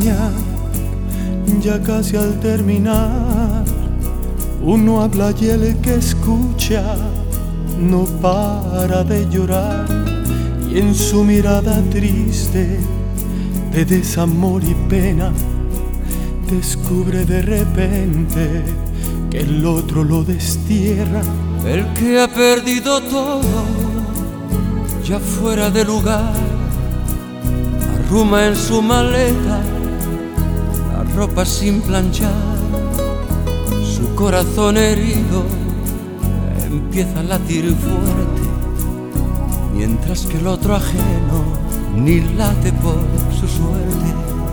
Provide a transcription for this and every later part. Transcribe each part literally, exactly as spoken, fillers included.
soñar, ya casi al terminar, uno habla y el que escucha no para de llorar, y en su mirada triste de desamor y pena descubre de repente que el otro lo destierra. El que ha perdido todo, ya fuera de lugar, arruma en su maleta la ropa sin planchar. Su corazón herido empieza a latir fuerte, mientras que el otro ajeno ni late por su suerte.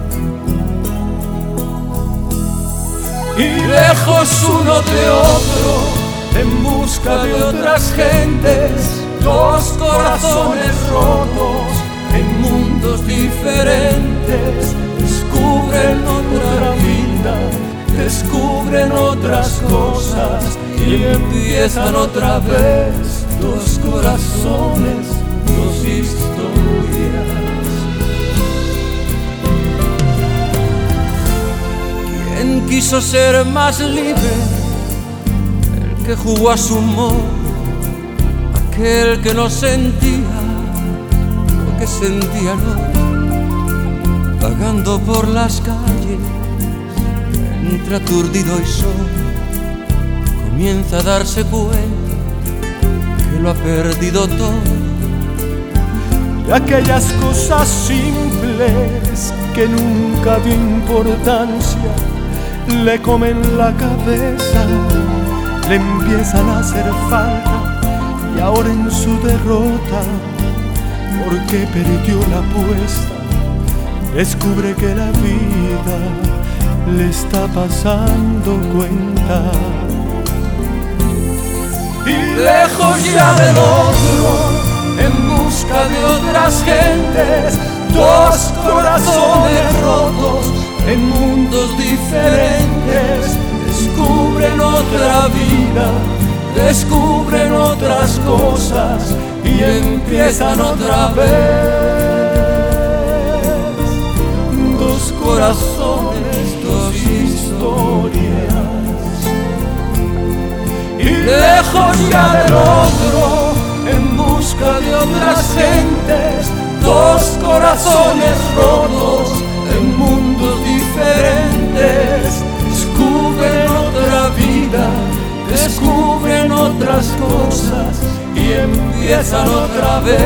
Y lejos uno de otro, en busca de otras gentes, dos corazones rotos en mundos diferentes, descubren otra vida, descubren otras cosas y empiezan otra vez dos corazones, dos historias. ¿Quién quiso ser más libre? El que jugó a su modo, aquel que no sentía lo que sentía el otro, vagando por las calles entre aturdido y solo, comienza a darse cuenta que lo ha perdido todo. Y aquellas cosas simples que nunca dio importancia le comen la cabeza, le empiezan a hacer falta, y ahora en su derrota, porque perdió la apuesta, descubre que la vida le está pasando cuenta. Y lejos ya del otro, en busca de otras gentes, dos corazones rotos en mundos diferentes, descubren otra vida, descubren otras cosas y empiezan otra vez dos corazones, dos historias. Y lejos ya del otro, en busca de otras gentes, dos corazones rotos en mundos diferentes, descubren otra vida, descubren otras cosas y empiezan otra vez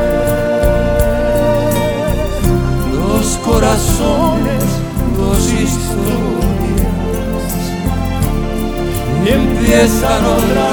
dos corazones, dos historias, y empiezan otra